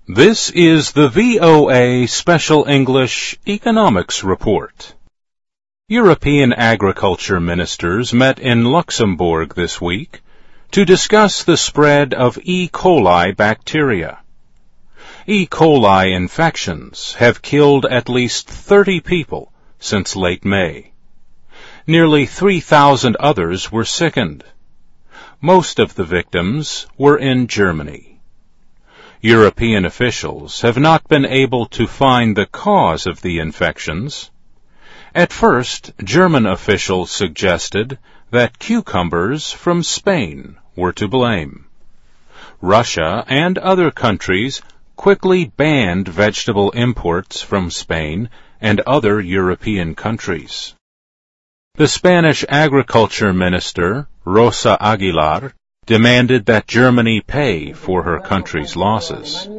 This is the VOA Special English Economics Report. European agriculture ministers met in Luxembourg this week to discuss the spread of E. coli bacteria. E. coli infections have killed at least 30 people since late May. Nearly 3,000 others were sickened. Most of the victims were in Germany. European officials have not been able to find the cause of the infections. At first, German officials suggested that cucumbers from Spain were to blame. Russia and other countries quickly banned vegetable imports from Spain and other European countries. The Spanish agriculture minister, Rosa Aguilar, demanded that Germany pay for her country's losses.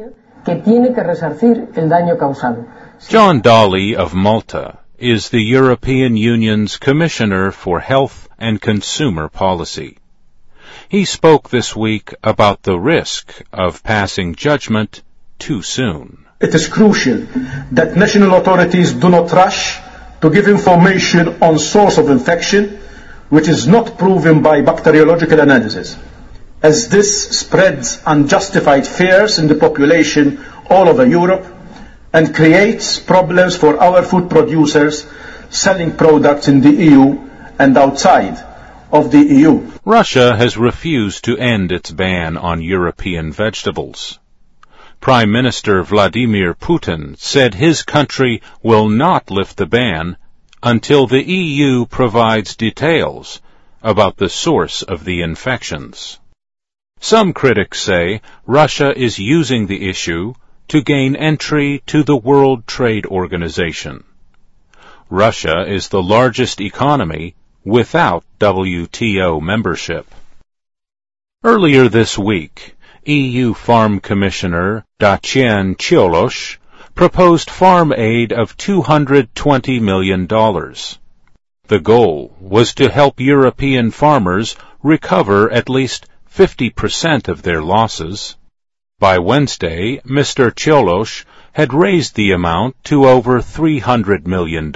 John Dalli of Malta is the European Union's Commissioner for Health and Consumer Policy. He spoke this week about the risk of passing judgment too soon. It is crucial that national authorities do not rush to give information on source of infection which is not proven by bacteriological analysis, as this spreads unjustified fears in the population all over Europe and creates problems for our food producers selling products in the EU and outside of the EU. Russia has refused to end its ban on European vegetables. Prime Minister Vladimir Putin said his country will not lift the ban until the EU provides details about the source of the infections. Some critics say Russia is using the issue to gain entry to the World Trade Organization. Russia is the largest economy without WTO membership. Earlier this week, EU Farm Commissioner Dacian Cioloș proposed farm aid of $220 million. The goal was to help European farmers recover at least 50% of their losses. By Wednesday, Mr. Cioloș had raised the amount to over $300 million.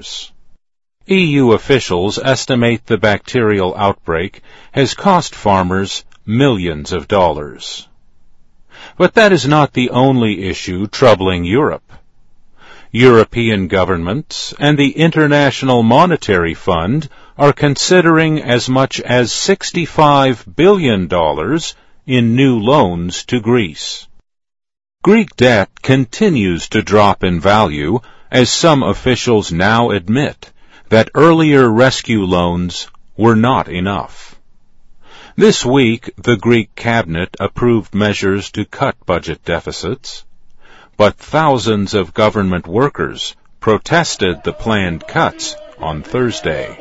EU officials estimate the bacterial outbreak has cost farmers millions of dollars. But that is not the only issue troubling Europe. European governments and the International Monetary Fund are considering as much as $65 billion in new loans to Greece. Greek debt continues to drop in value as some officials now admit that earlier rescue loans were not enough. This week, the Greek cabinet approved measures to cut budget deficits, but thousands of government workers protested the planned cuts on Thursday.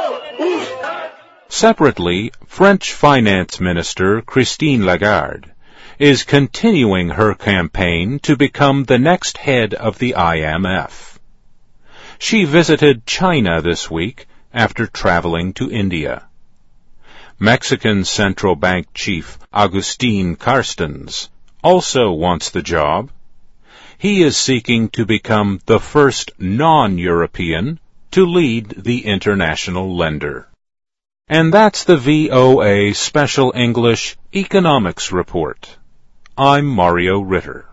Separately, French Finance Minister Christine Lagarde is continuing her campaign to become the next head of the IMF. She visited China this week after traveling to India. Mexican Central Bank Chief Agustín Carstens also wants the job. He is seeking to become the first non-European to lead the international lender. And that's the VOA Special English Economics Report. I'm Mario Ritter.